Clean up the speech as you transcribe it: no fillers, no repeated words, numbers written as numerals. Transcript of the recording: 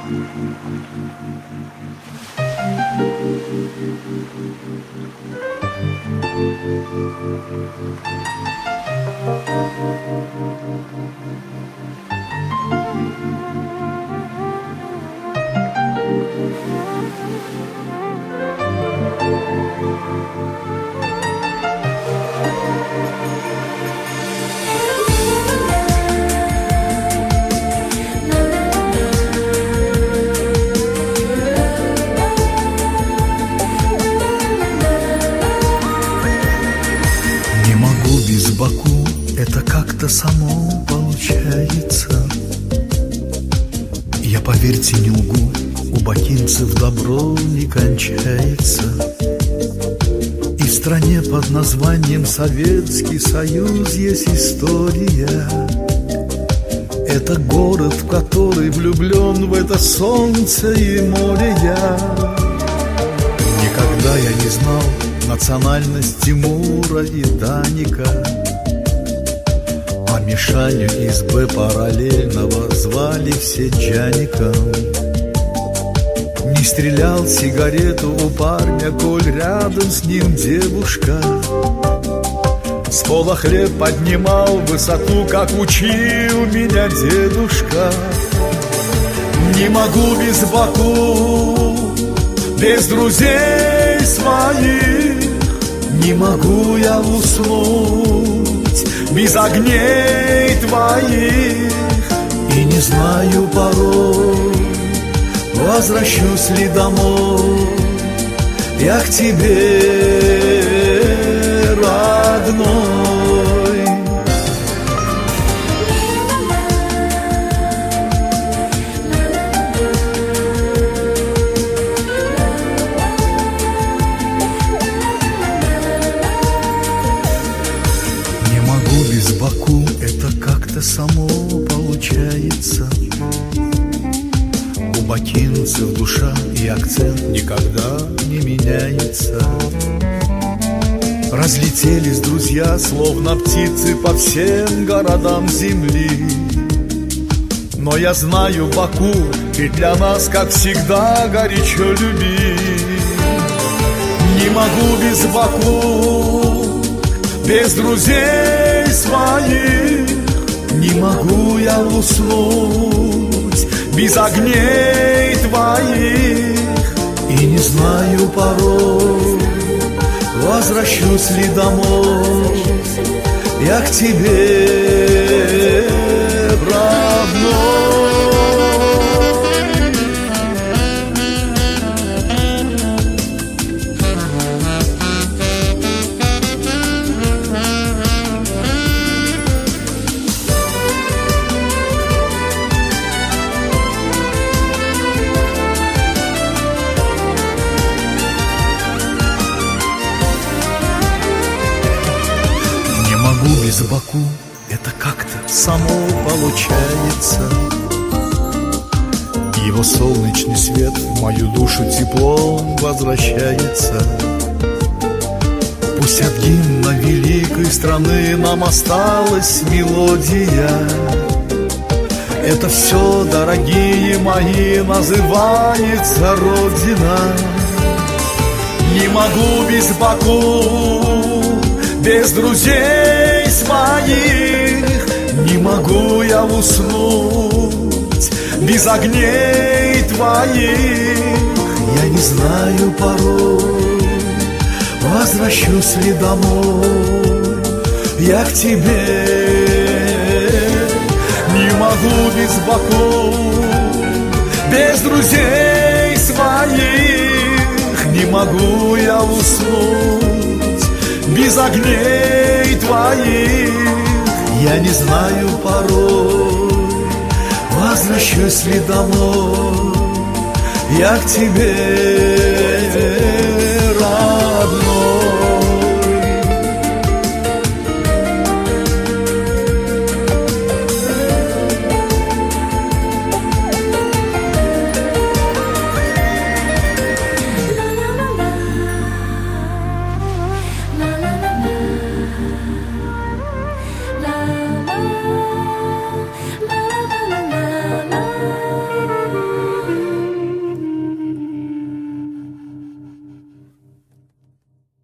Это как-то само получается. Я, поверьте, не лгу, у бакинцев добро не кончается. И в стране под названием Советский Союз есть история. Это город, в который влюблен в это солнце и море я. Никогда я не знал национальность Тимура и Даника. Мишаню из Б параллельного звали все Джаником. Не стрелял сигарету у парня, коль рядом с ним девушка. С пола хлеб поднимал в высоту, как учил меня дедушка. Не могу без Баку, без друзей своих. Не могу я уснуть без огней твоих. И не знаю порой, возвращусь ли домой я к тебе, родной. Не могу без Баку, это как-то само получается. У бакинцев душа и акцент никогда не меняется. Разлетелись друзья, словно птицы, по всем городам земли. Но я знаю Баку, и для нас, как всегда, горячо любить. Не могу без Баку, без друзей своих. Не могу я уснуть без огней твоих. И не знаю порой, возвращусь ли домой я к тебе, родной. Без Баку, это как-то само получается. Его солнечный свет в мою душу теплом возвращается. Пусть от гимна великой страны нам осталась мелодия. Это все, дорогие мои, называется Родина. Не могу без Баку, без друзей своих. Не могу я уснуть без огней твоих. Я не знаю порой, возвращусь ли домой я к тебе. Не могу без Баку, без друзей своих. Не могу я уснуть без огней твоих. Я не знаю порой, возвращусь ли домой я к тебе.